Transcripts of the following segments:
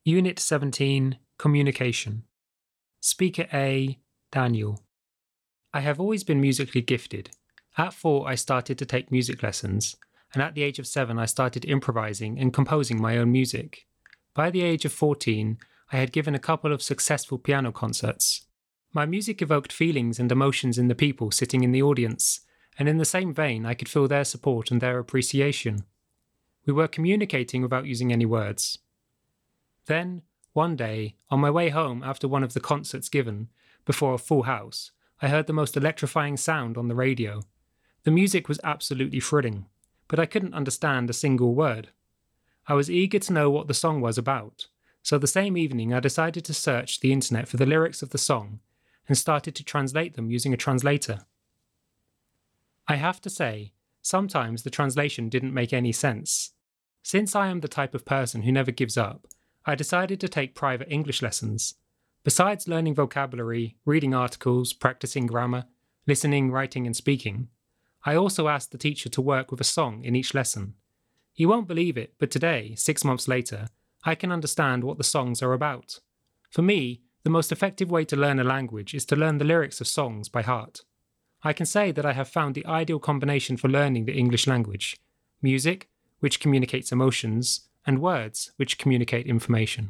Unit 17, Communication. Speaker A, Daniel. I have always been musically gifted. At 4, I started to take music lessons, and at the age of 7, I started improvising and composing my own music. By the age of 14, I had given a couple of successful piano concerts. My music evoked feelings and emotions in the people sitting in the audience, and in the same vein, I could feel their support and their appreciation. We were communicating without using any words. Then, one day, on my way home after one of the concerts given, before a full house, I heard the most electrifying sound on the radio. The music was absolutely thrilling, but I couldn't understand a single word. I was eager to know what the song was about, so the same evening I decided to search the internet for the lyrics of the song and started to translate them using a translator. I have to say, sometimes the translation didn't make any sense. Since I am the type of person who never gives up, I decided to take private English lessons. Besides learning vocabulary, reading articles, practicing grammar, listening, writing and speaking, I also asked the teacher to work with a song in each lesson. You won't believe it, but today, 6 months later, I can understand what the songs are about. For me, the most effective way to learn a language is to learn the lyrics of songs by heart. I can say that I have found the ideal combination for learning the English language: music, which communicates emotions, and words, which communicate information.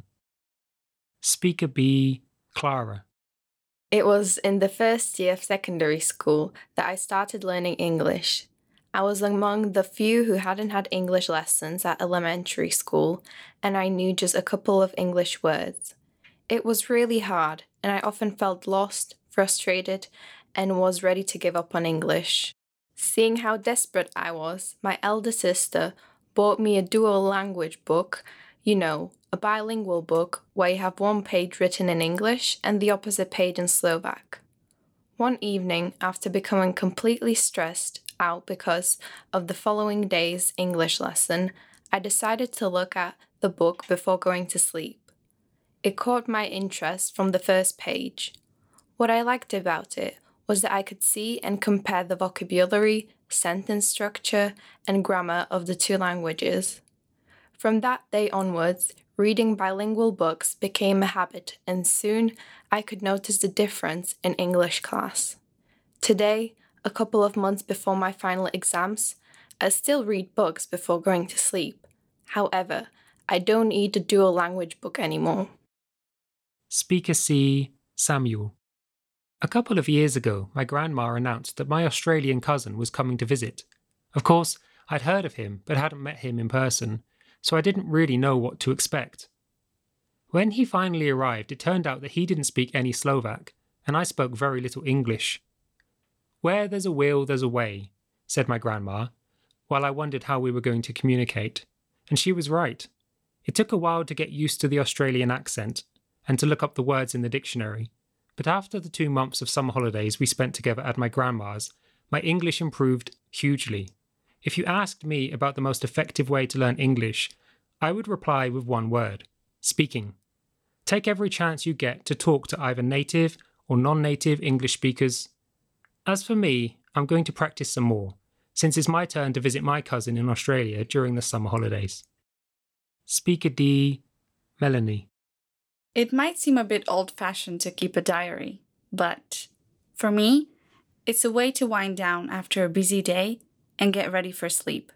Speaker B, Clara. It was in the first year of secondary school that I started learning English. I was among the few who hadn't had English lessons at elementary school, and I knew just a couple of English words. It was really hard, and I often felt lost, frustrated, and was ready to give up on English. Seeing how desperate I was, my elder sister bought me a dual language book, a bilingual book where you have one page written in English and the opposite page in Slovak. One evening, after becoming completely stressed out because of the following day's English lesson, I decided to look at the book before going to sleep. It caught my interest from the first page. What I liked about it was that I could see and compare the vocabulary, sentence structure, and grammar of the two languages. From that day onwards, reading bilingual books became a habit, and soon I could notice the difference in English class. Today, a couple of months before my final exams, I still read books before going to sleep. However, I don't need the dual language book anymore. Speaker C, Samuel. A couple of years ago, my grandma announced that my Australian cousin was coming to visit. Of course, I'd heard of him, but hadn't met him in person, so I didn't really know what to expect. When he finally arrived, it turned out that he didn't speak any Slovak, and I spoke very little English. "Where there's a will, there's a way," said my grandma, while I wondered how we were going to communicate. And she was right. It took a while to get used to the Australian accent, and to look up the words in the dictionary. But after the 2 months of summer holidays we spent together at my grandma's, my English improved hugely. If you asked me about the most effective way to learn English, I would reply with one word: speaking. Take every chance you get to talk to either native or non-native English speakers. As for me, I'm going to practice some more, since it's my turn to visit my cousin in Australia during the summer holidays. Speaker D, Melanie. It might seem a bit old-fashioned to keep a diary, but for me, it's a way to wind down after a busy day and get ready for sleep.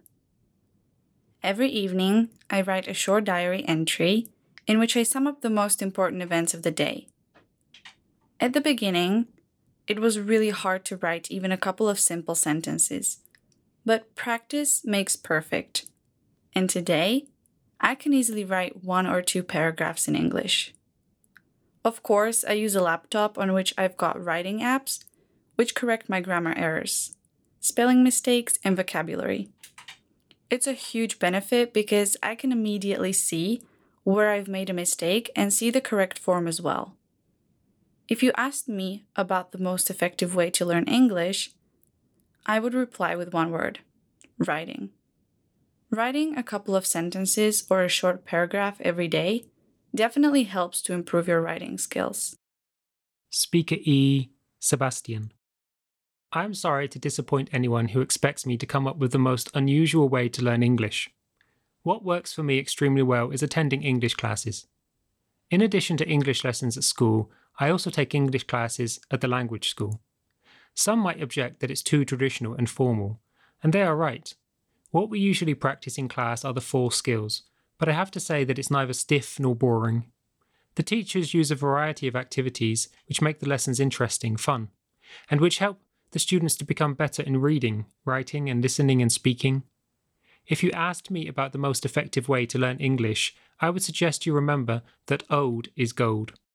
Every evening, I write a short diary entry in which I sum up the most important events of the day. At the beginning, it was really hard to write even a couple of simple sentences, but practice makes perfect. And today, I can easily write 1 or 2 paragraphs in English. Of course, I use a laptop on which I've got writing apps, which correct my grammar errors, spelling mistakes, and vocabulary. It's a huge benefit because I can immediately see where I've made a mistake and see the correct form as well. If you asked me about the most effective way to learn English, I would reply with one word: writing. Writing a couple of sentences or a short paragraph every day definitely helps to improve your writing skills. Speaker E, Sebastian. I'm sorry to disappoint anyone who expects me to come up with the most unusual way to learn English. What works for me extremely well is attending English classes. In addition to English lessons at school, I also take English classes at the language school. Some might object that it's too traditional and formal, and they are right. What we usually practice in class are the 4 skills, but I have to say that it's neither stiff nor boring. The teachers use a variety of activities which make the lessons interesting, fun, and which help the students to become better in reading, writing, and listening and speaking. If you asked me about the most effective way to learn English, I would suggest you remember that old is gold.